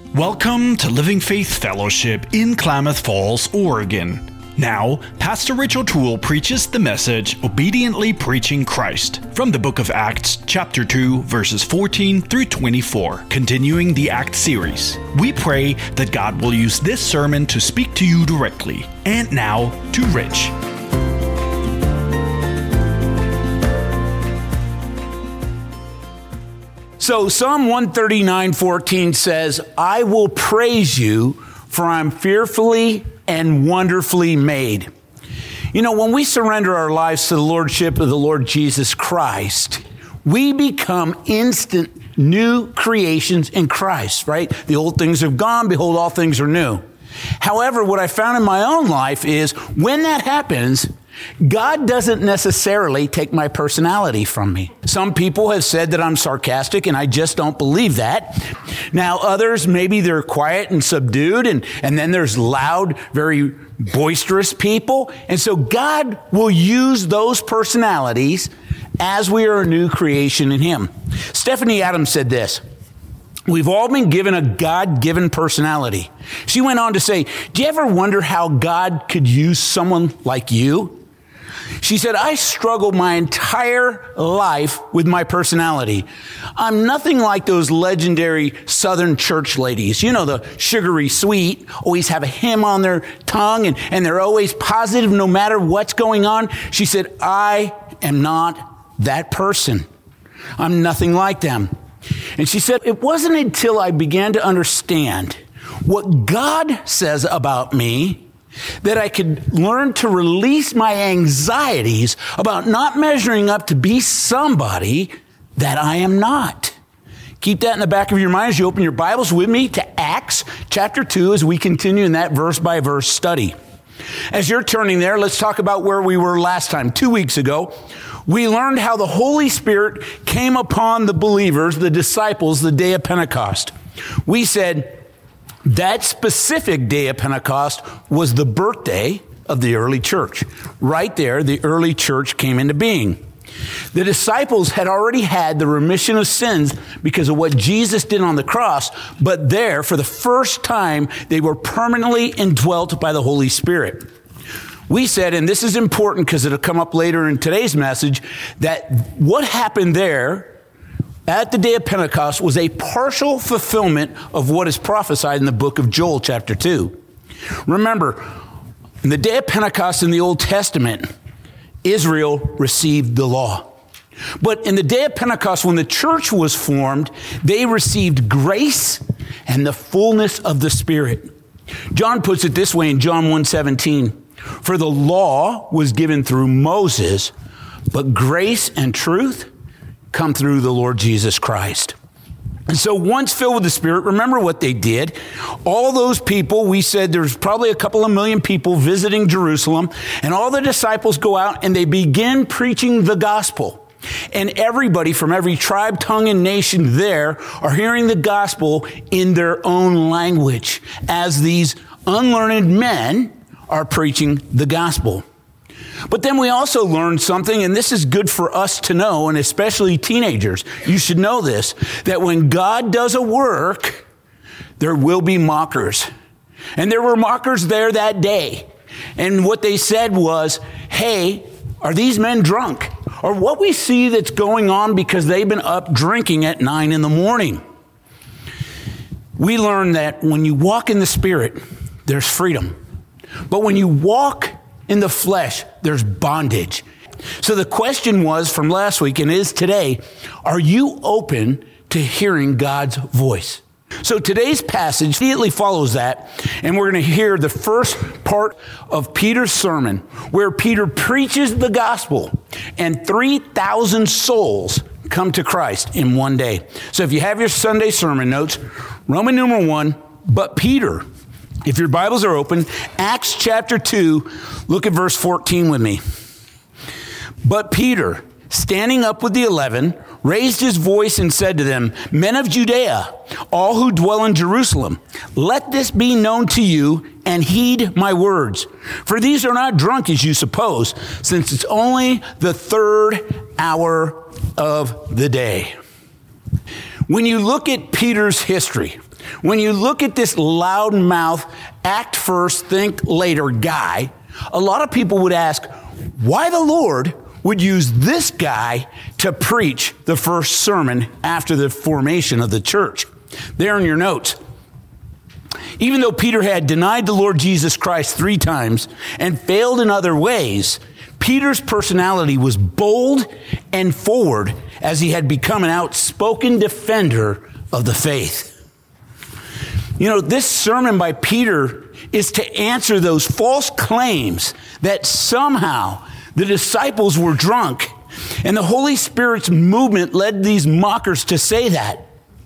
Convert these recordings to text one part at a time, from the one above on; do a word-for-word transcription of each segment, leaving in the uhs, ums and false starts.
Welcome to Living Faith Fellowship in Klamath Falls, Oregon. Now, Pastor Rich O'Toole preaches the message, Obediently Preaching Christ, from the book of Acts, chapter two, verses fourteen through twenty-four, continuing the Acts series. We pray that God will use this sermon to speak to you directly. And now, to Rich. So Psalm one thirty-nine fourteen says, I will praise you, for I'm fearfully and wonderfully made. You know, when we surrender our lives to the Lordship of the Lord Jesus Christ, we become instant new creations in Christ, right? The old things have gone, behold, all things are new. However, what I found in my own life is when that happens, God doesn't necessarily take my personality from me. Some people have said that I'm sarcastic, and I just don't believe that. Now, others, maybe they're quiet and subdued, and, and then there's loud, very boisterous people. And so God will use those personalities as we are a new creation in Him. Stephanie Adams said this: we've all been given a God-given personality. She went on to say, do you ever wonder how God could use someone like you? She said, I struggled my entire life with my personality. I'm nothing like those legendary Southern church ladies. You know, the sugary sweet, always have a hymn on their tongue, and, and they're always positive no matter what's going on. She said, I am not that person. I'm nothing like them. And she said, it wasn't until I began to understand what God says about me that I could learn to release my anxieties about not measuring up to be somebody that I am not. Keep that in the back of your mind as you open your Bibles with me to Acts chapter two as we continue in that verse by verse study. As you're turning there, let's talk about where we were last time. Two weeks ago, we learned how the Holy Spirit came upon the believers, the disciples, the day of Pentecost. We said that specific day of Pentecost was the birthday of the early church. Right there, the early church came into being. The disciples had already had the remission of sins because of what Jesus did on the cross, but there, for the first time, they were permanently indwelt by the Holy Spirit. We said, and this is important because it'll come up later in today's message, that what happened there at the day of Pentecost was a partial fulfillment of what is prophesied in the book of Joel chapter two. Remember, in the day of Pentecost in the Old Testament, Israel received the law. But in the day of Pentecost, when the church was formed, they received grace and the fullness of the Spirit. John puts it this way in John one seventeen, for the law was given through Moses, but grace and truth come through the Lord Jesus Christ. And so once filled with the Spirit, remember what they did. All those people, we said there's probably a couple of million people visiting Jerusalem, and all the disciples go out and they begin preaching the gospel. And everybody from every tribe, tongue, and nation there are hearing the gospel in their own language as these unlearned men are preaching the gospel. But then we also learned something, and this is good for us to know, and especially teenagers. You should know this, that when God does a work, there will be mockers. And there were mockers there that day. And what they said was, hey, are these men drunk? Or what we see that's going on because they've been up drinking at nine in the morning. We learned that when you walk in the Spirit, there's freedom. But when you walk in the flesh, there's bondage. So the question was from last week and is today, are you open to hearing God's voice? So today's passage immediately follows that, and we're going to hear the first part of Peter's sermon, where Peter preaches the gospel, and three thousand souls come to Christ in one day. So if you have your Sunday sermon notes, Roman numeral one, but Peter. If your Bibles are open, Acts chapter two, look at verse fourteen with me. But Peter, standing up with the eleven, raised his voice and said to them, Men of Judea, all who dwell in Jerusalem, let this be known to you and heed my words. For these are not drunk as you suppose, since it's only the third hour of the day. When you look at Peter's history, When you look at this loudmouth, act first, think later guy, a lot of people would ask why the Lord would use this guy to preach the first sermon after the formation of the church. There in your notes. Even though Peter had denied the Lord Jesus Christ three times and failed in other ways, Peter's personality was bold and forward as he had become an outspoken defender of the faith. You know, this sermon by Peter is to answer those false claims that somehow the disciples were drunk, and the Holy Spirit's movement led these mockers to say that.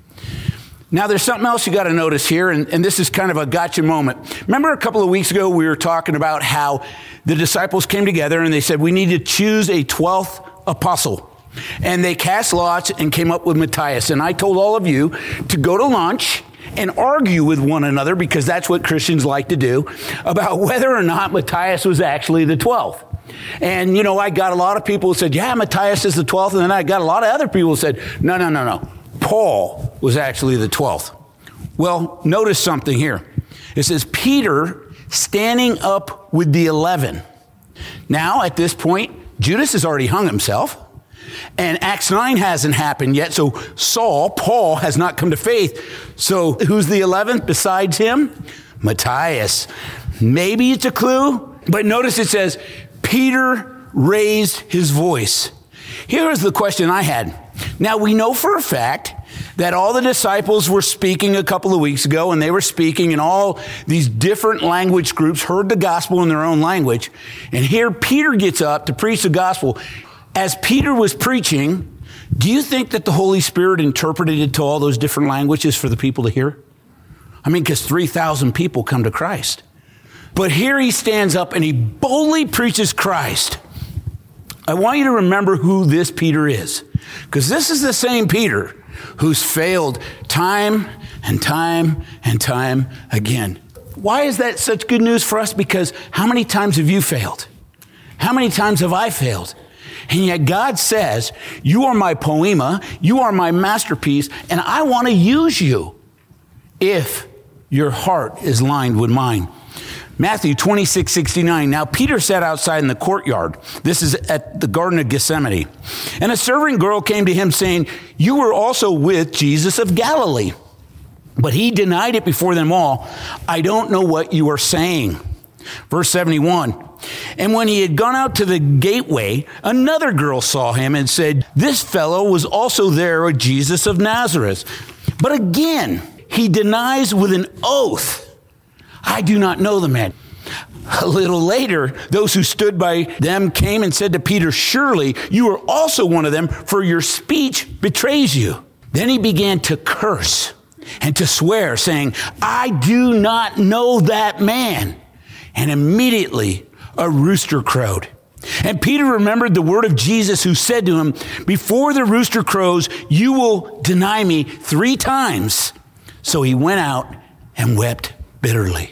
Now, there's something else you got to notice here, and, and this is kind of a gotcha moment. Remember a couple of weeks ago, we were talking about how the disciples came together and they said, we need to choose a twelfth apostle. And they cast lots and came up with Matthias. And I told all of you to go to lunch and argue with one another, because that's what Christians like to do, about whether or not Matthias was actually the twelfth. And, you know, I got a lot of people who said, yeah, Matthias is the twelfth. And then I got a lot of other people who said, no, no, no, no. Paul was actually the twelfth. Well, notice something here. It says Peter standing up with the eleven. Now, at this point, Judas has already hung himself. And Acts nine hasn't happened yet. So Saul, Paul, has not come to faith. So who's the eleventh besides him? Matthias. Maybe it's a clue. But notice it says, Peter raised his voice. Here is the question I had. Now, we know for a fact that all the disciples were speaking a couple of weeks ago, and they were speaking, and all these different language groups heard the gospel in their own language. And here Peter gets up to preach the gospel. As Peter was preaching, do you think that the Holy Spirit interpreted it to all those different languages for the people to hear? I mean, because three thousand people come to Christ. But here he stands up and he boldly preaches Christ. I want you to remember who this Peter is, because this is the same Peter who's failed time and time and time again. Why is that such good news for us? Because how many times have you failed? How many times have I failed? And yet God says, you are my poema, you are my masterpiece, and I want to use you if your heart is lined with mine. Matthew twenty-six sixty-nine. Now Peter sat outside in the courtyard. This is at the Garden of Gethsemane. And a servant girl came to him saying, you were also with Jesus of Galilee. But he denied it before them all. I don't know what you are saying. Verse seventy-one. And when he had gone out to the gateway, another girl saw him and said, this fellow was also there with Jesus of Nazareth. But again, he denies with an oath, I do not know the man. A little later, those who stood by them came and said to Peter, surely you are also one of them, for your speech betrays you. Then he began to curse and to swear, saying, I do not know that man. And immediately a rooster crowed. And Peter remembered the word of Jesus, who said to him, before the rooster crows, you will deny me three times. So he went out and wept bitterly.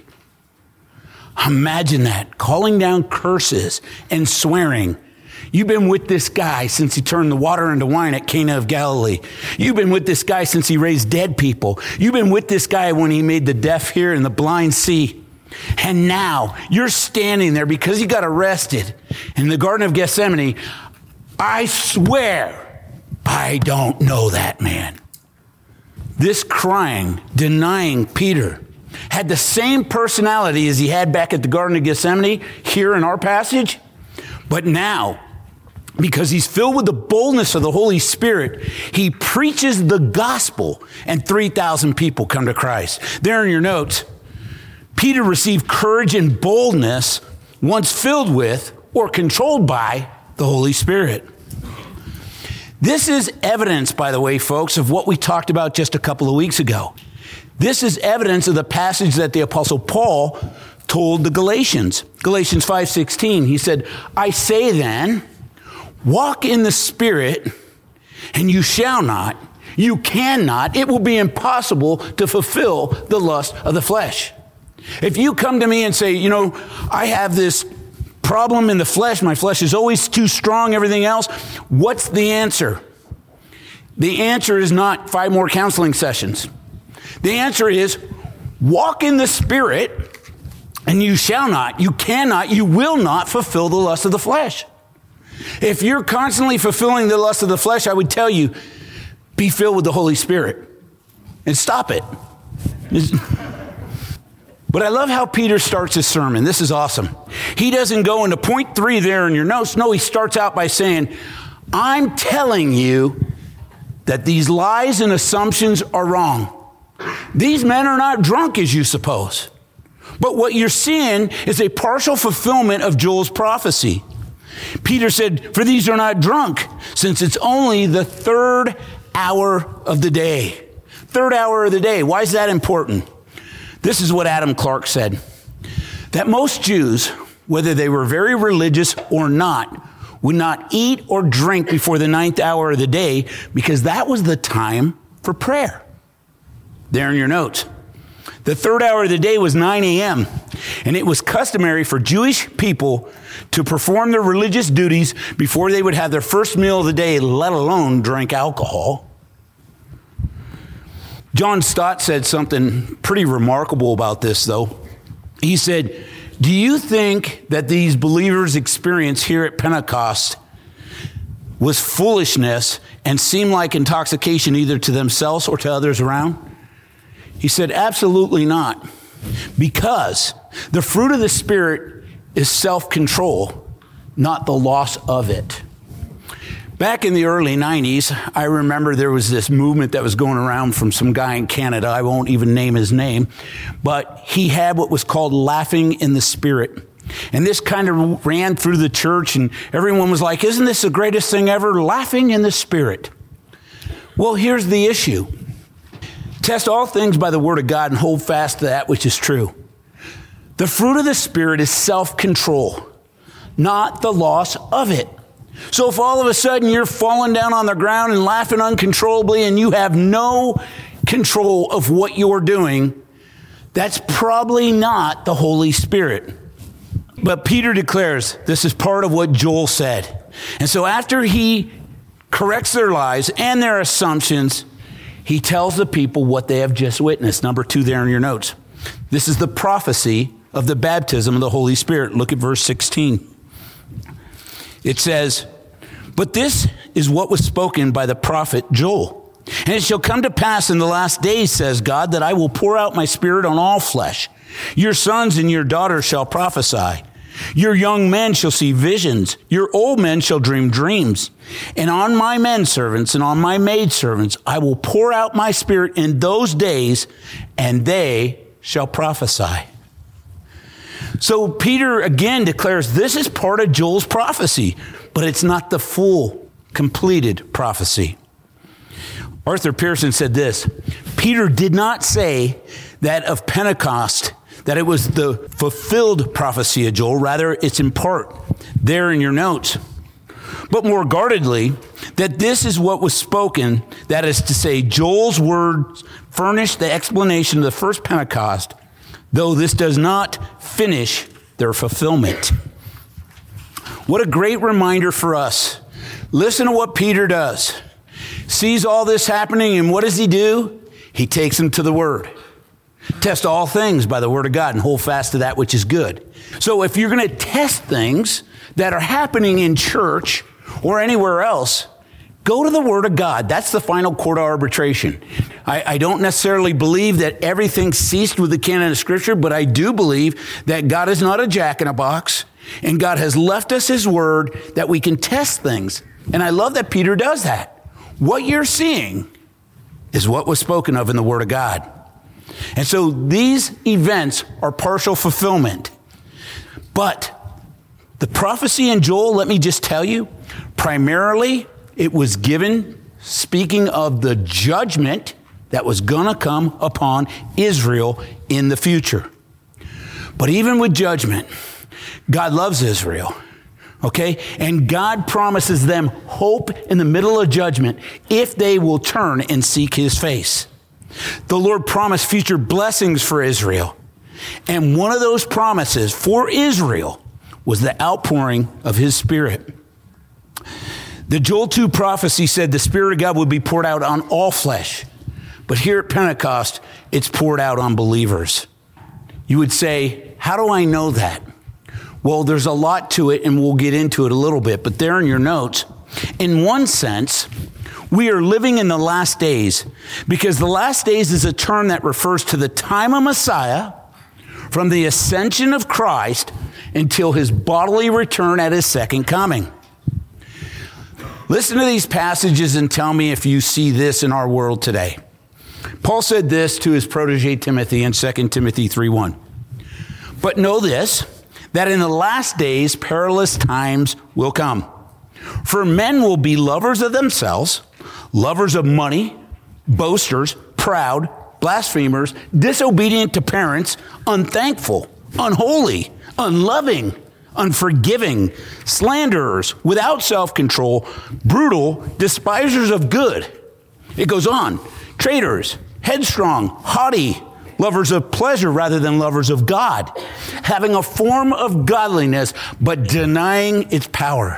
Imagine that, calling down curses and swearing. You've been with this guy since he turned the water into wine at Cana of Galilee. You've been with this guy since he raised dead people. You've been with this guy when he made the deaf hear and the blind see. And now you're standing there because you got arrested in the Garden of Gethsemane. I swear I don't know that man. This crying, denying Peter had the same personality as he had back at the Garden of Gethsemane here in our passage. But now, because he's filled with the boldness of the Holy Spirit, he preaches the gospel and three thousand people come to Christ. There in your notes, Peter received courage and boldness once filled with or controlled by the Holy Spirit. This is evidence, by the way, folks, of what we talked about just a couple of weeks ago. This is evidence of the passage that the Apostle Paul told the Galatians. Galatians five sixteen, he said, I say then, walk in the Spirit, and you shall not, you cannot, it will be impossible to fulfill the lust of the flesh. If you come to me and say, you know, I have this problem in the flesh, my flesh is always too strong, everything else, what's the answer? The answer is not five more counseling sessions. The answer is walk in the Spirit, and you shall not, you cannot, you will not fulfill the lust of the flesh. If you're constantly fulfilling the lust of the flesh, I would tell you, be filled with the Holy Spirit and stop it. But I love how Peter starts his sermon. This is awesome. He doesn't go into point three there in your notes. No, he starts out by saying, I'm telling you that these lies and assumptions are wrong. These men are not drunk as you suppose. But what you're seeing is a partial fulfillment of Joel's prophecy. Peter said, for these are not drunk, since it's only the third hour of the day. Third hour of the day. Why is that important? This is what Adam Clarke said, that most Jews, whether they were very religious or not, would not eat or drink before the ninth hour of the day because that was the time for prayer. There in your notes. The third hour of the day was nine a.m., and it was customary for Jewish people to perform their religious duties before they would have their first meal of the day, let alone drink alcohol. John Stott said something pretty remarkable about this, though. He said, do you think that these believers' experience here at Pentecost was foolishness and seemed like intoxication either to themselves or to others around? He said, absolutely not. Because the fruit of the Spirit is self-control, not the loss of it. Back in the early nineties, I remember there was this movement that was going around from some guy in Canada. I won't even name his name, but he had what was called laughing in the Spirit. And this kind of ran through the church, and everyone was like, isn't this the greatest thing ever? Laughing in the Spirit. Well, here's the issue. Test all things by the word of God and hold fast to that which is true. The fruit of the Spirit is self-control, not the loss of it. So if all of a sudden you're falling down on the ground and laughing uncontrollably and you have no control of what you're doing, that's probably not the Holy Spirit. But Peter declares this is part of what Joel said. And so after he corrects their lies and their assumptions, he tells the people what they have just witnessed. Number two there in your notes. This is the prophecy of the baptism of the Holy Spirit. Look at verse sixteen. It says, but this is what was spoken by the prophet Joel. And it shall come to pass in the last days, says God, that I will pour out my Spirit on all flesh. Your sons and your daughters shall prophesy. Your young men shall see visions. Your old men shall dream dreams. And on my men servants and on my maid servants, I will pour out my Spirit in those days, and they shall prophesy. So Peter again declares this is part of Joel's prophecy, but it's not the full, completed prophecy. Arthur Pearson said this, Peter did not say that of Pentecost that it was the fulfilled prophecy of Joel. Rather, it's in part there in your notes. But more guardedly, that this is what was spoken, that is to say, Joel's words furnish the explanation of the first Pentecost, though this does not finish their fulfillment. What a great reminder for us. Listen to what Peter does. Sees all this happening, and what does he do? He takes them to the Word. Test all things by the Word of God and hold fast to that which is good. So if you're going to test things that are happening in church or anywhere else, go to the Word of God. That's the final court of arbitration. I, I don't necessarily believe that everything ceased with the canon of Scripture, but I do believe that God is not a jack-in-a-box, and God has left us His Word that we can test things. And I love that Peter does that. What you're seeing is what was spoken of in the Word of God. And so these events are partial fulfillment. But the prophecy in Joel, let me just tell you, primarily it was given speaking of the judgment that was going to come upon Israel in the future. But even with judgment, God loves Israel. Okay? And God promises them hope in the middle of judgment if they will turn and seek His face. The Lord promised future blessings for Israel. And one of those promises for Israel was the outpouring of His Spirit. The Joel two prophecy said the Spirit of God would be poured out on all flesh. But here at Pentecost, it's poured out on believers. You would say, how do I know that? Well, there's a lot to it, and we'll get into it a little bit. But there in your notes, in one sense, we are living in the last days, because the last days is a term that refers to the time of Messiah from the ascension of Christ until his bodily return at his second coming. Listen to these passages and tell me if you see this in our world today. Paul said this to his protege Timothy in Second Timothy three one. But know this, that in the last days perilous times will come. For men will be lovers of themselves, lovers of money, boasters, proud, blasphemers, disobedient to parents, unthankful, unholy, unloving, unforgiving, slanderers, without self-control, brutal, despisers of good. It goes on. Traitors, headstrong, haughty, lovers of pleasure rather than lovers of God, having a form of godliness, but denying its power.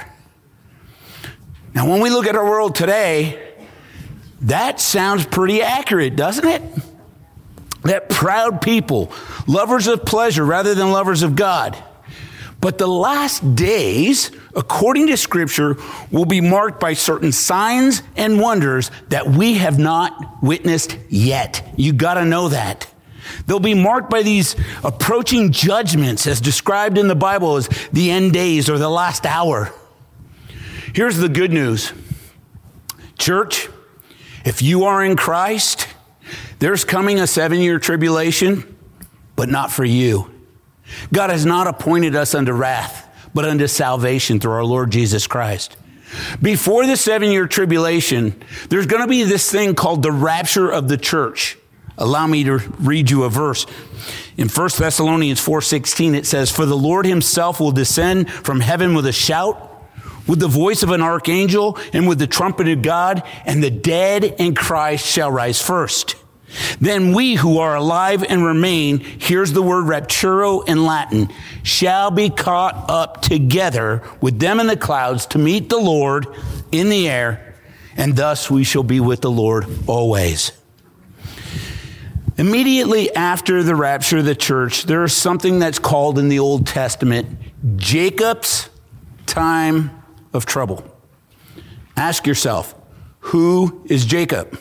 Now, when we look at our world today, that sounds pretty accurate, doesn't it? That proud people, lovers of pleasure rather than lovers of God. But the last days, according to Scripture, will be marked by certain signs and wonders that we have not witnessed yet. You got to know that. They'll be marked by these approaching judgments as described in the Bible as the end days or the last hour. Here's the good news. Church, if you are in Christ, there's coming a seven-year tribulation, but not for you. God has not appointed us unto wrath, but unto salvation through our Lord Jesus Christ. Before the seven-year tribulation, there's going to be this thing called the rapture of the church. Allow me to read you a verse. In First Thessalonians four sixteen, it says, For the Lord himself will descend from heaven with a shout, with the voice of an archangel, and with the trumpet of God, and the dead in Christ shall rise first. Then we who are alive and remain, here's the word rapturo in Latin, shall be caught up together with them in the clouds to meet the Lord in the air, and thus we shall be with the Lord always. Immediately after the rapture of the church, there is something that's called in the Old Testament Jacob's time of trouble. Ask yourself, who is Jacob?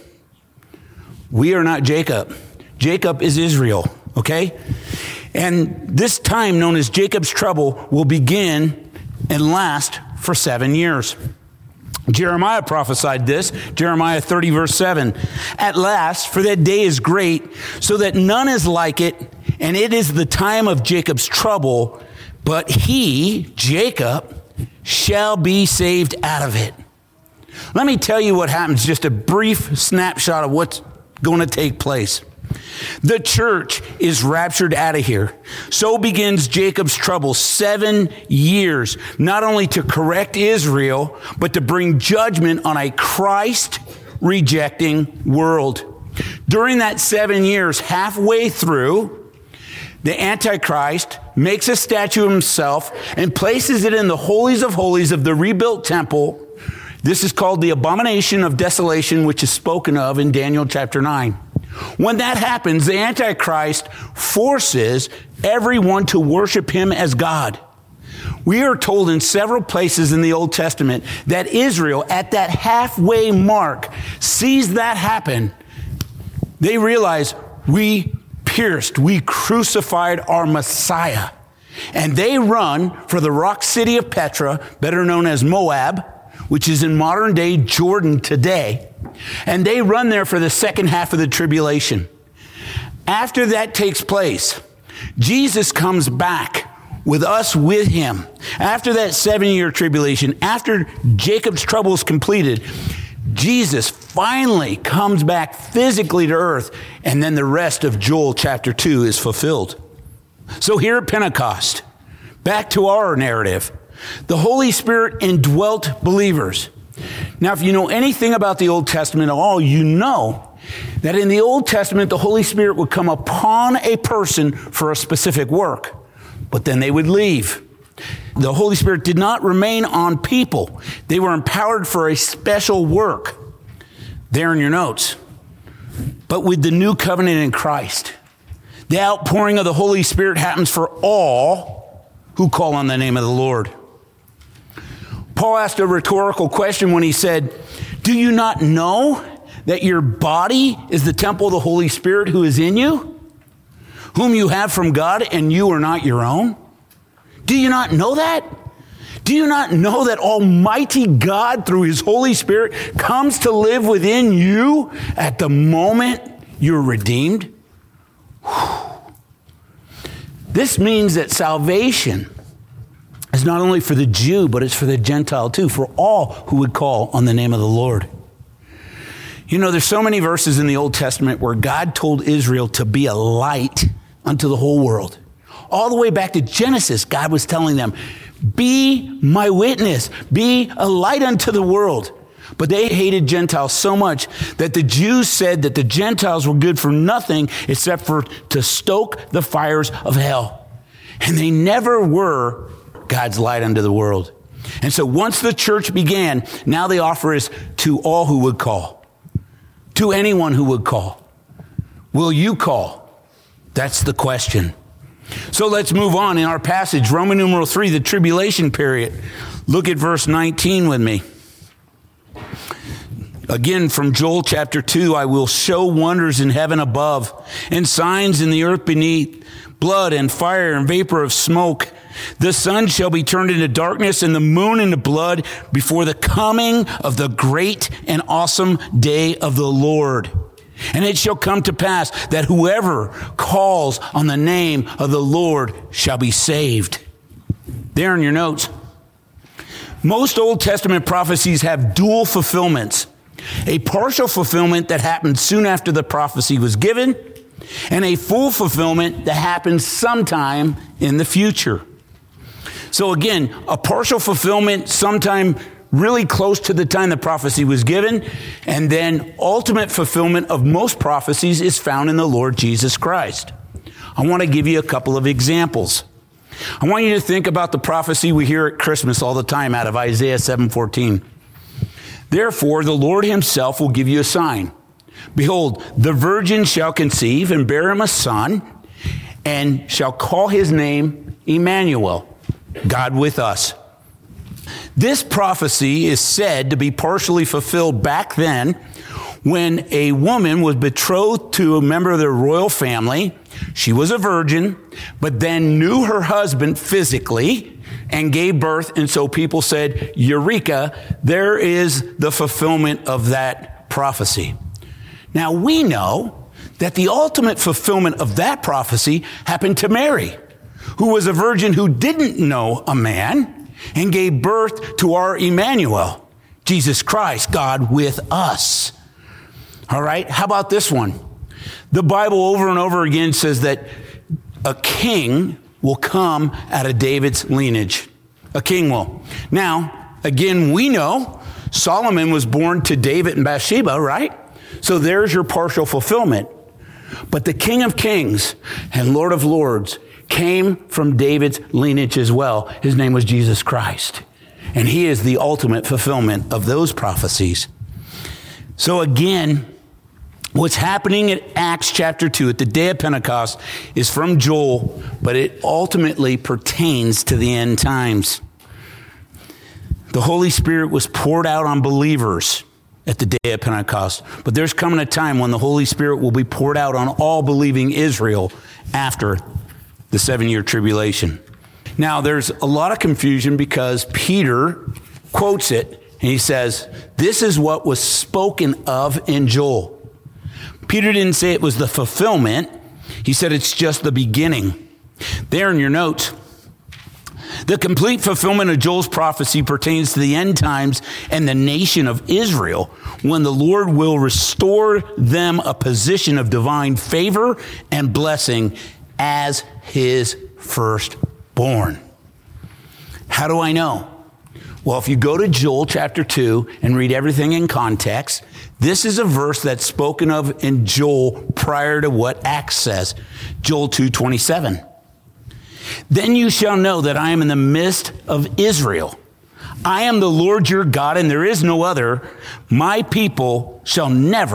We are not Jacob. Jacob is Israel, okay? And this time known as Jacob's trouble will begin and last for seven years. Jeremiah prophesied this, Jeremiah thirty verse seven. At last, for that day is great, so that none is like it, and it is the time of Jacob's trouble, but he, Jacob, shall be saved out of it. Let me tell you what happens, just a brief snapshot of what's going to take place. The church is raptured out of here. So begins Jacob's trouble, seven years, not only to correct Israel, but to bring judgment on a Christ-rejecting world. During that seven years, halfway through, the Antichrist makes a statue of himself and places it in the holies of holies of the rebuilt temple. This is called the abomination of desolation, which is spoken of in Daniel chapter nine. When that happens, the Antichrist forces everyone to worship him as God. We are told in several places in the Old Testament that Israel, at that halfway mark, sees that happen. They realize we pierced, we crucified our Messiah. And they run for the rock city of Petra, better known as Moab, which is in modern day Jordan today. And they run there for the second half of the tribulation. After that takes place, Jesus comes back with us with him. After that seven-year tribulation, after Jacob's trouble is completed, Jesus finally comes back physically to earth, and then the rest of Joel chapter two is fulfilled. So here at Pentecost, back to our narrative, the Holy Spirit indwelt believers. Now, if you know anything about the Old Testament at all, you know that in the Old Testament, the Holy Spirit would come upon a person for a specific work, but then they would leave. The Holy Spirit did not remain on people. They were empowered for a special work. There in your notes, But with the new covenant in Christ, the outpouring of the Holy Spirit happens for all who call on the name of the Lord. Paul asked a rhetorical question when he said, do you not know that your body is the temple of the Holy Spirit who is in you, whom you have from God, and you are not your own? Do you not know that? Do you not know that Almighty God, through his Holy Spirit, comes to live within you at the moment you're redeemed? Whew. This means that salvation is not only for the Jew, but it's for the Gentile too, for all who would call on the name of the Lord. You know, there's so many verses in the Old Testament where God told Israel to be a light unto the whole world. All the way back to Genesis, God was telling them, be my witness, be a light unto the world. But they hated Gentiles so much that the Jews said that the Gentiles were good for nothing except for to stoke the fires of hell. And they never were God's light unto the world. And so once the church began, now the offer is to all who would call, to anyone who would call. Will you call? That's the question. So let's move on in our passage, Roman numeral three, the tribulation period. Look at verse nineteen with me. Again, from Joel chapter two, I will show wonders in heaven above and signs in the earth beneath, blood and fire and vapor of smoke. The sun shall be turned into darkness and the moon into blood before the coming of the great and awesome day of the Lord. And it shall come to pass that whoever calls on the name of the Lord shall be saved. There in your notes. Most Old Testament prophecies have dual fulfillments. A partial fulfillment that happened soon after the prophecy was given, and a full fulfillment that happens sometime in the future. So again, a partial fulfillment sometime really close to the time the prophecy was given, and then ultimate fulfillment of most prophecies is found in the Lord Jesus Christ. I want to give you a couple of examples. I want you to think about the prophecy we hear at Christmas all the time out of Isaiah seven fourteen. Therefore, the Lord himself will give you a sign. Behold, the virgin shall conceive and bear him a son, and shall call his name Emmanuel, God with us. This prophecy is said to be partially fulfilled back then when a woman was betrothed to a member of their royal family. She was a virgin, but then knew her husband physically and gave birth. And so people said, Eureka, there is the fulfillment of that prophecy. Now we know that the ultimate fulfillment of that prophecy happened to Mary, who was a virgin who didn't know a man and gave birth to our Emmanuel, Jesus Christ, God with us. All right, how about this one? The Bible over and over again says that a king will come out of David's lineage. A king will. Now, again, we know Solomon was born to David and Bathsheba, right? So there's your partial fulfillment. But the King of Kings and Lord of Lords came from David's lineage as well. His name was Jesus Christ. And he is the ultimate fulfillment of those prophecies. So again, what's happening at Acts chapter two at the day of Pentecost is from Joel, but it ultimately pertains to the end times. The Holy Spirit was poured out on believers at the day of Pentecost, but there's coming a time when the Holy Spirit will be poured out on all believing Israel after the seven-year tribulation. Now, there's a lot of confusion because Peter quotes it, and he says, this is what was spoken of in Joel. Peter didn't say it was the fulfillment. He said it's just the beginning. There in your notes, the complete fulfillment of Joel's prophecy pertains to the end times and the nation of Israel, when the Lord will restore them a position of divine favor and blessing as his firstborn. How do I know? Well, if you go to Joel chapter two and read everything in context, this is a verse that's spoken of in Joel prior to what Acts says. Joel two twenty-seven. Then you shall know that I am in the midst of Israel. I am the Lord your God, and there is no other. My people shall never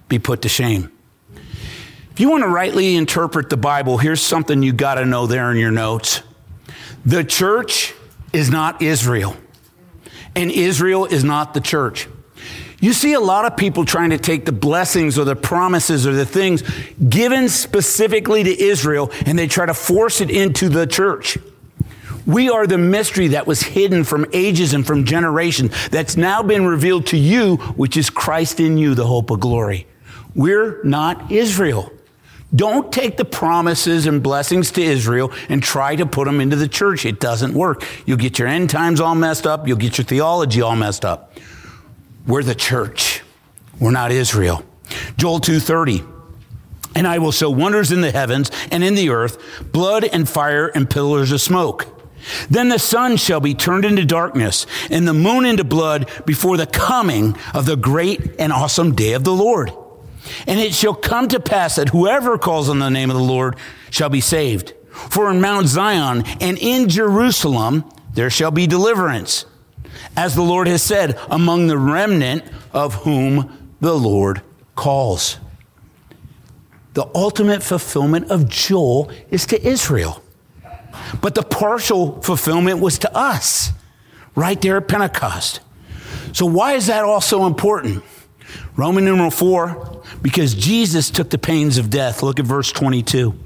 be put to shame. If you want to rightly interpret the Bible, here's something you got to know there in your notes. The church is not Israel, and Israel is not the church. You see a lot of people trying to take the blessings or the promises or the things given specifically to Israel, and they try to force it into the church. We are the mystery that was hidden from ages and from generations that's now been revealed to you, which is Christ in you, the hope of glory. We're not Israel. Don't take the promises and blessings to Israel and try to put them into the church. It doesn't work. You'll get your end times all messed up. You'll get your theology all messed up. We're the church. We're not Israel. Joel two thirty. And I will show wonders in the heavens and in the earth, blood and fire and pillars of smoke. Then the sun shall be turned into darkness and the moon into blood before the coming of the great and awesome day of the Lord. And it shall come to pass that whoever calls on the name of the Lord shall be saved. For in Mount Zion and in Jerusalem there shall be deliverance, as the Lord has said, among the remnant of whom the Lord calls. The ultimate fulfillment of Joel is to Israel. But the partial fulfillment was to us, right there at Pentecost. So why is that all so important? Roman numeral four, because Jesus took the pains of death. Look at verse twenty-two.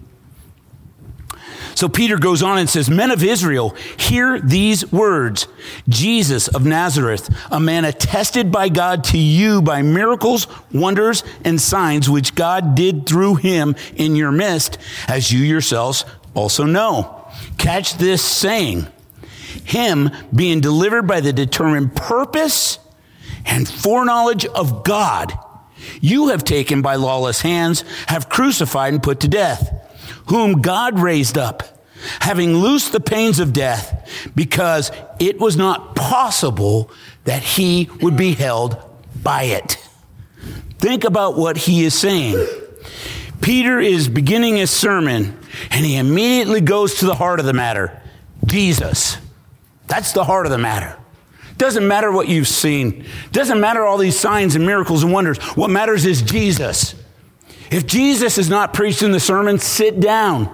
So Peter goes on and says, men of Israel, hear these words. Jesus of Nazareth, a man attested by God to you by miracles, wonders, and signs, which God did through him in your midst, as you yourselves also know. Catch this saying, him being delivered by the determined purpose and foreknowledge of God, you have taken by lawless hands, have crucified and put to death, whom God raised up, having loosed the pains of death, because it was not possible that he would be held by it. Think about what he is saying. Peter is beginning his sermon, and he immediately goes to the heart of the matter. Jesus. That's the heart of the matter. Doesn't matter what you've seen. Doesn't matter all these signs and miracles and wonders. What matters is Jesus. If Jesus is not preached in the sermon, sit down.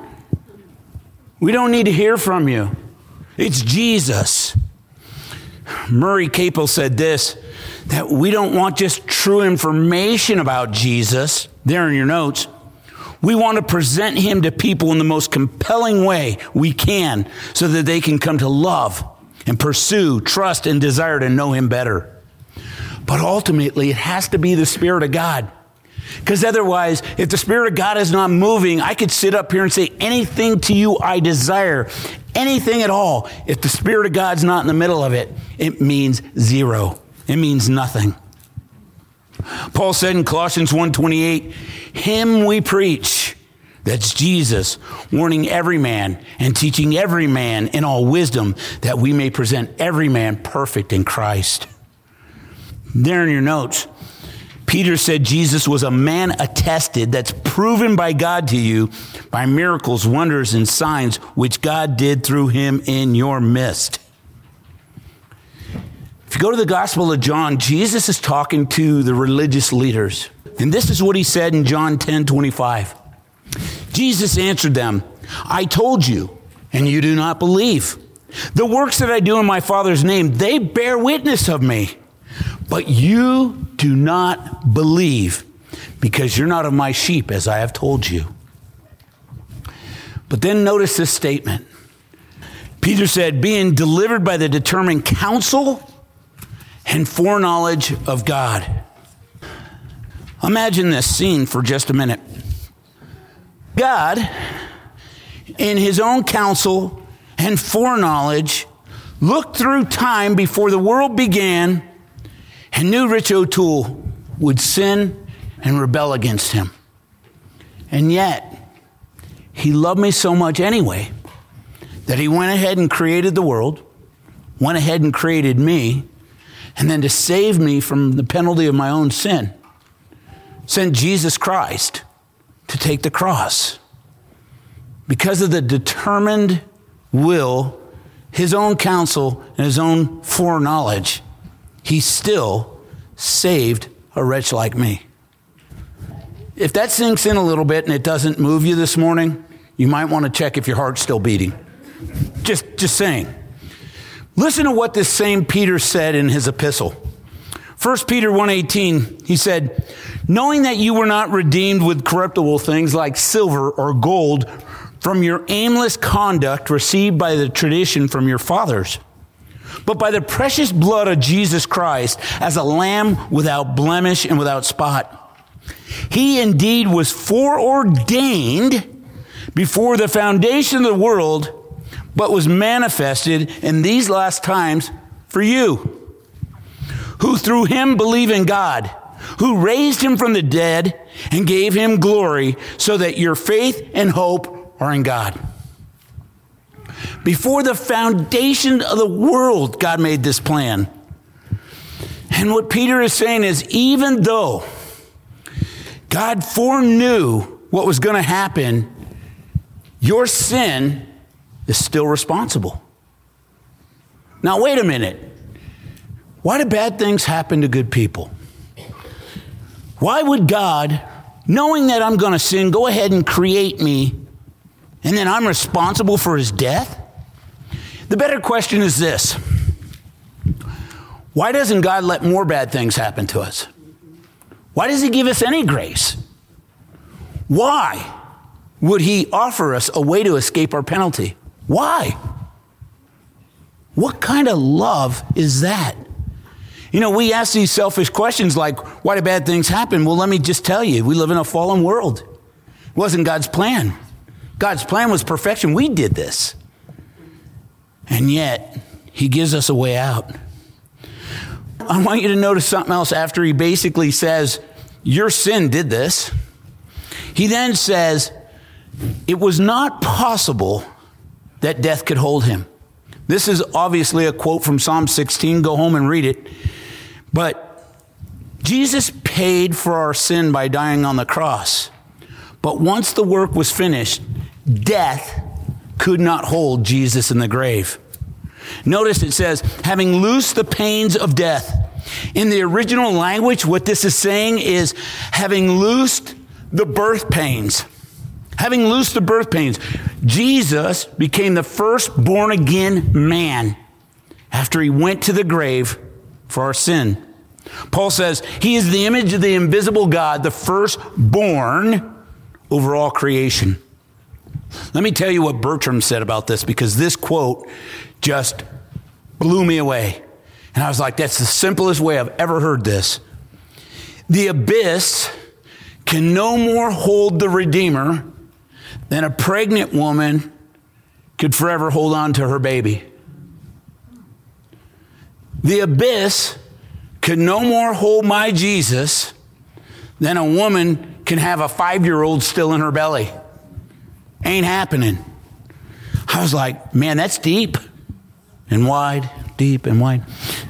We don't need to hear from you. It's Jesus. Murray Capel said this, that we don't want just true information about Jesus, there in your notes. We want to present him to people in the most compelling way we can so that they can come to love and pursue, trust, and desire to know him better. But ultimately, it has to be the Spirit of God. Because otherwise, if the Spirit of God is not moving, I could sit up here and say anything to you I desire, anything at all. If the Spirit of God's not in the middle of it, it means zero. It means nothing. Paul said in Colossians one twenty-eight, him we preach, that's Jesus, warning every man and teaching every man in all wisdom, that we may present every man perfect in Christ. There in your notes, Peter said Jesus was a man attested, that's proven by God to you by miracles, wonders, and signs, which God did through him in your midst. If you go to the Gospel of John, Jesus is talking to the religious leaders. And this is what he said in John ten twenty-five. Jesus answered them, I told you, and you do not believe. The works that I do in my Father's name, they bear witness of me. But you do not believe, because you're not of my sheep, as I have told you. But then notice this statement. Peter said, being delivered by the determined counsel and foreknowledge of God. Imagine this scene for just a minute. God, in his own counsel and foreknowledge, looked through time before the world began and knew Rich O'Toole would sin and rebel against him. And yet, he loved me so much anyway that he went ahead and created the world, went ahead and created me, and then to save me from the penalty of my own sin, sent Jesus Christ to take the cross. Because of the determined will, his own counsel, and his own foreknowledge, he still saved a wretch like me. If that sinks in a little bit and it doesn't move you this morning, you might want to check if your heart's still beating. Just, just saying. Listen to what this same Peter said in his epistle. First Peter one eighteen, he said, knowing that you were not redeemed with corruptible things like silver or gold from your aimless conduct received by the tradition from your fathers, but by the precious blood of Jesus Christ as a lamb without blemish and without spot. He indeed was foreordained before the foundation of the world, but was manifested in these last times for you, who through him believe in God, who raised him from the dead and gave him glory, so that your faith and hope are in God. Before the foundation of the world, God made this plan. And what Peter is saying is, even though God foreknew what was going to happen, your sin is still responsible. Now, wait a minute. Why do bad things happen to good people? Why would God, knowing that I'm going to sin, go ahead and create me, and then I'm responsible for his death? The better question is this. Why doesn't God let more bad things happen to us? Why does he give us any grace? Why would he offer us a way to escape our penalty? Why? What kind of love is that? You know, we ask these selfish questions like, why do bad things happen? Well, let me just tell you, we live in a fallen world. It wasn't God's plan. God's plan was perfection. We did this. And yet, he gives us a way out. I want you to notice something else after he basically says, your sin did this. He then says, it was not possible that death could hold him. This is obviously a quote from Psalm sixteen. Go home and read it. But Jesus paid for our sin by dying on the cross. But once the work was finished, death could not hold Jesus in the grave. Notice it says, having loosed the pains of death. In the original language, what this is saying is having loosed the birth pains. Having loosed the birth pains. Jesus became the first born again man after he went to the grave for our sin. Paul says he is the image of the invisible God, the firstborn over all creation. Let me tell you what Bertram said about this, because this quote just blew me away. And I was like, that's the simplest way I've ever heard this. The abyss can no more hold the Redeemer than a pregnant woman could forever hold on to her baby. The abyss can no more hold my Jesus than a woman can have a five-year-old still in her belly. Ain't happening. I was like, man, that's deep and wide, deep and wide.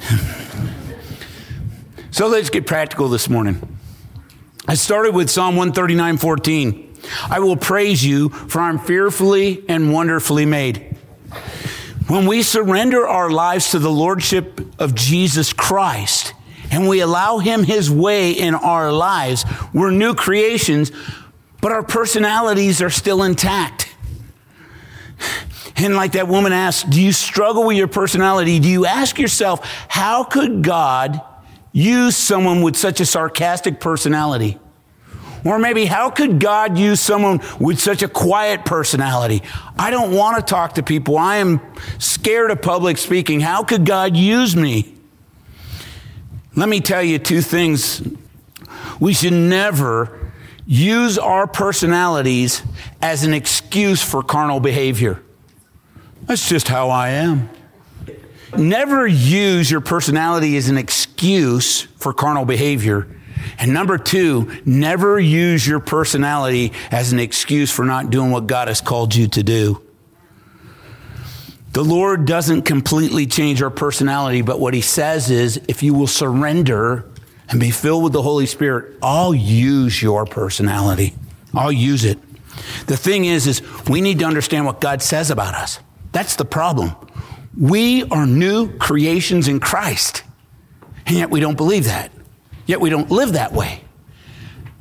So let's get practical this morning. I started with Psalm one thirty-nine fourteen. I will praise you, for I'm fearfully and wonderfully made. When we surrender our lives to the lordship of Jesus Christ and we allow him his way in our lives, we're new creations, but our personalities are still intact. And like that woman asked, do you struggle with your personality? Do you ask yourself, how could God use someone with such a sarcastic personality? Or maybe, how could God use someone with such a quiet personality? I don't want to talk to people. I am scared of public speaking. How could God use me? Let me tell you two things. We should never use our personalities as an excuse for carnal behavior. That's just how I am. Never use your personality as an excuse for carnal behavior. And number two, never use your personality as an excuse for not doing what God has called you to do. The Lord doesn't completely change our personality, but what he says is, if you will surrender and be filled with the Holy Spirit, I'll use your personality. I'll use it. The thing is, is we need to understand what God says about us. That's the problem. We are new creations in Christ, and yet we don't believe that. Yet we don't live that way.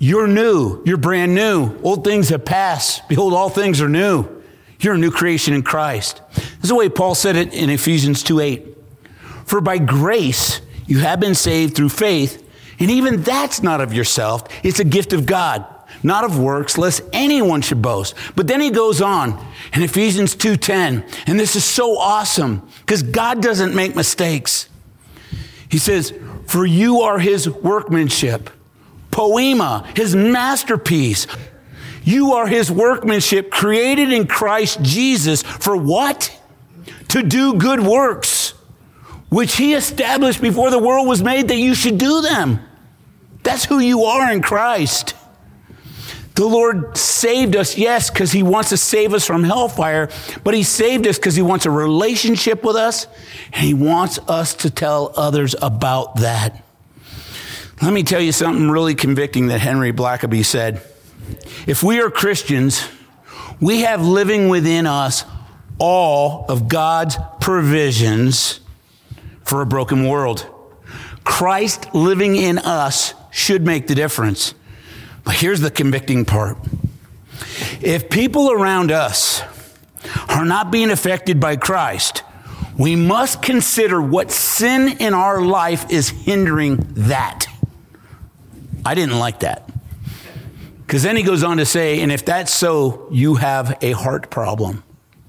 You're new. You're brand new. Old things have passed. Behold, all things are new. You're a new creation in Christ. This is the way Paul said it in Ephesians two eight. For by grace you have been saved through faith, and even that's not of yourself. It's a gift of God, not of works, lest anyone should boast. But then he goes on in Ephesians two ten, and this is so awesome because God doesn't make mistakes. He says, for you are his workmanship, poema, his masterpiece. You are his workmanship created in Christ Jesus for what? To do good works, which he established before the world was made that you should do them. That's who you are in Christ. The Lord saved us, yes, because he wants to save us from hellfire, but he saved us because he wants a relationship with us, and he wants us to tell others about that. Let me tell you something really convicting that Henry Blackaby said. If we are Christians, we have living within us all of God's provisions for a broken world. Christ living in us should make the difference. But here's the convicting part. If people around us are not being affected by Christ, we must consider what sin in our life is hindering that. I didn't like that. Because then he goes on to say, and if that's so, you have a heart problem.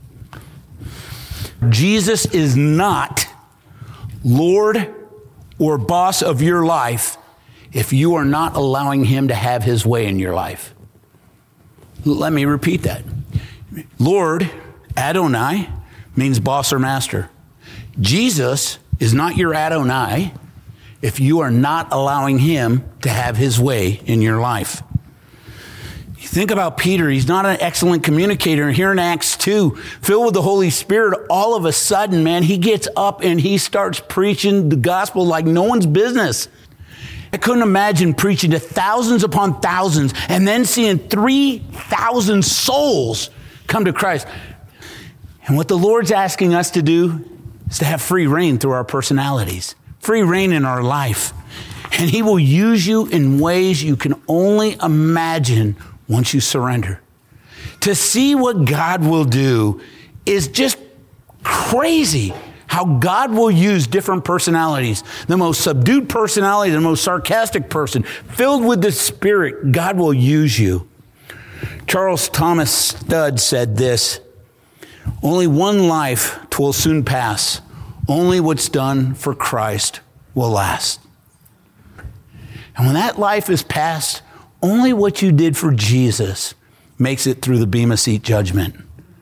Jesus is not Lord or boss of your life if you are not allowing him to have his way in your life. Let me repeat that. Lord, Adonai, means boss or master. Jesus is not your Adonai if you are not allowing him to have his way in your life. You think about Peter. He's not an excellent communicator. Here in Acts two, filled with the Holy Spirit, all of a sudden, man, he gets up and he starts preaching the gospel like no one's business. I couldn't imagine preaching to thousands upon thousands and then seeing three thousand souls come to Christ. And what the Lord's asking us to do is to have free reign through our personalities, free reign in our life. And he will use you in ways you can only imagine once you surrender. To see what God will do is just crazy. How God will use different personalities. The most subdued personality, the most sarcastic person, filled with the Spirit, God will use you. Charles Thomas Studd said this, only one life will soon pass. Only what's done for Christ will last. And when that life is past, only what you did for Jesus makes it through the Bema Seat judgment.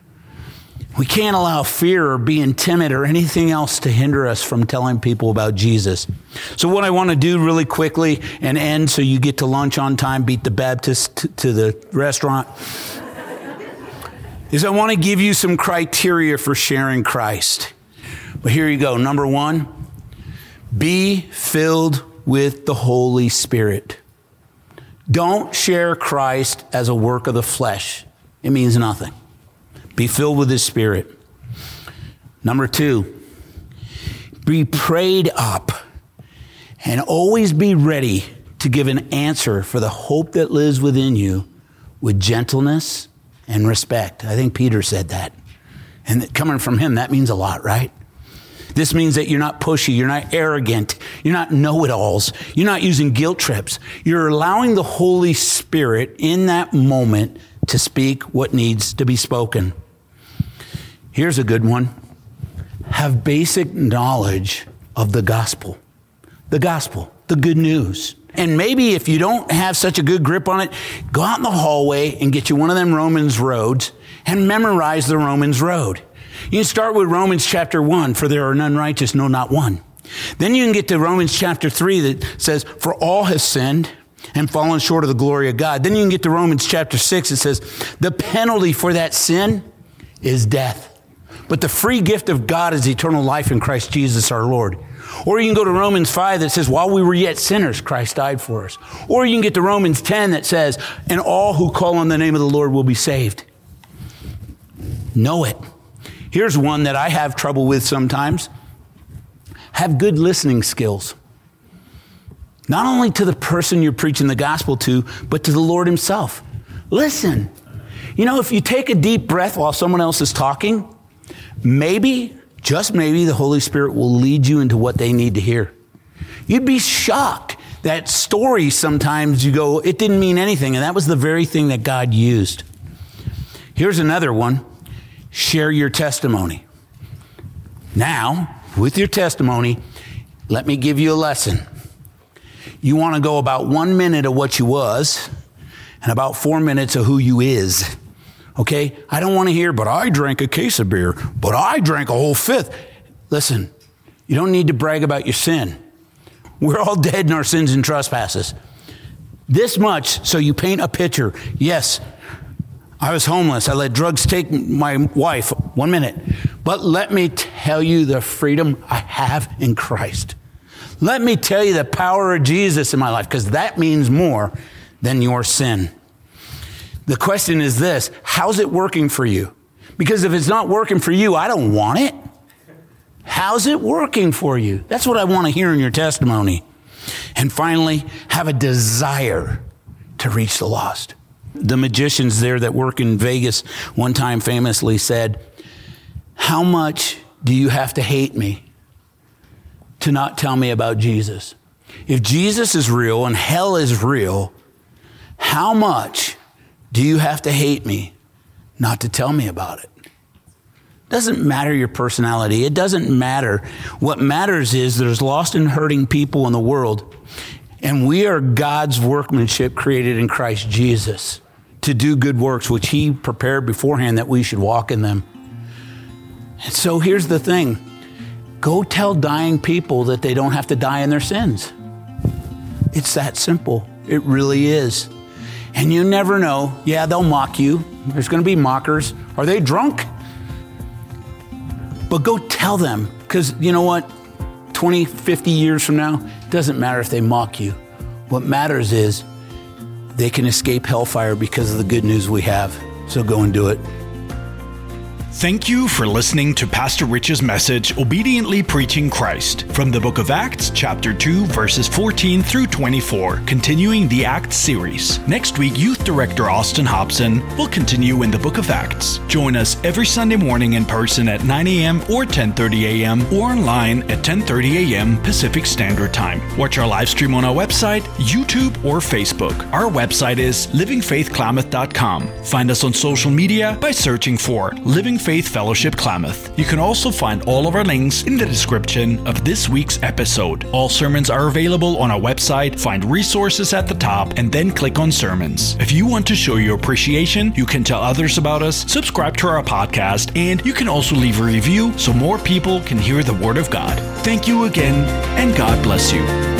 We can't allow fear or being timid or anything else to hinder us from telling people about Jesus. So what I want to do really quickly and end so you get to lunch on time, beat the Baptist t- to the restaurant, is I want to give you some criteria for sharing Christ. But here you go. Number one, be filled with the Holy Spirit. Don't share Christ as a work of the flesh. It means nothing. Be filled with his Spirit. Number two, be prayed up and always be ready to give an answer for the hope that lives within you with gentleness and respect. I think Peter said that. And coming from him, that means a lot, right? This means that you're not pushy, you're not arrogant, you're not know-it-alls, you're not using guilt trips. You're allowing the Holy Spirit in that moment to speak what needs to be spoken. Here's a good one. Have basic knowledge of the gospel. The gospel, the good news. And maybe if you don't have such a good grip on it, go out in the hallway and get you one of them Romans roads and memorize the Romans road. You can start with Romans chapter one, for there are none righteous, no, not one. Then you can get to Romans chapter three that says, for all have sinned and fallen short of the glory of God. Then you can get to Romans chapter six. It says, the penalty for that sin is death. But the free gift of God is eternal life in Christ Jesus our Lord. Or you can go to Romans five that says, while we were yet sinners, Christ died for us. Or you can get to Romans ten that says, and all who call on the name of the Lord will be saved. Know it. Here's one that I have trouble with sometimes. Have good listening skills. Not only to the person you're preaching the gospel to, but to the Lord himself. Listen, you know, if you take a deep breath while someone else is talking, maybe, just maybe, the Holy Spirit will lead you into what they need to hear. You'd be shocked. That story, sometimes you go, it didn't mean anything. And that was the very thing that God used. Here's another one. Share your testimony. Now, with your testimony, let me give you a lesson. You want to go about one minute of what you was and about four minutes of who you is. Okay? I don't want to hear, but I drank a case of beer, but I drank a whole fifth. Listen, you don't need to brag about your sin. We're all dead in our sins and trespasses. This much, so you paint a picture. Yes, I was homeless. I let drugs take my wife. One minute. But let me tell you the freedom I have in Christ. Let me tell you the power of Jesus in my life, because that means more than your sin. The question is this: how's it working for you? Because if it's not working for you, I don't want it. How's it working for you? That's what I want to hear in your testimony. And finally, have a desire to reach the lost. The magicians there that work in Vegas one time famously said, "How much do you have to hate me to not tell me about Jesus? If Jesus is real and hell is real, how much do you have to hate me not to tell me about it?" Doesn't matter your personality. It doesn't matter. What matters is there's lost and hurting people in the world, and we are God's workmanship created in Christ Jesus to do good works, which he prepared beforehand that we should walk in them. And so here's the thing. Go tell dying people that they don't have to die in their sins. It's that simple. It really is. And you never know. Yeah, they'll mock you. There's going to be mockers. Are they drunk? But go tell them, because you know what? twenty, fifty years from now, it doesn't matter if they mock you. What matters is they can escape hellfire because of the good news we have. So go and do it. Thank you for listening to Pastor Rich's message, Obediently Preaching Christ, from the book of Acts, chapter two, verses fourteen through twenty-four, continuing the Acts series. Next week, Youth Director Austin Hobson will continue in the book of Acts. Join us every Sunday morning in person at nine a.m. or ten thirty a.m. or online at ten thirty a.m. Pacific Standard Time. Watch our live stream on our website, YouTube, or Facebook. Our website is living faith klamath dot com. Find us on social media by searching for Living Faith Fellowship Klamath. You can also find all of our links in the description of this week's episode. All sermons are available on our website. Find resources at the top and then click on sermons. If you want to show your appreciation, you can tell others about us, subscribe to our podcast, and you can also leave a review so more people can hear the Word of God. Thank you again, and God bless you.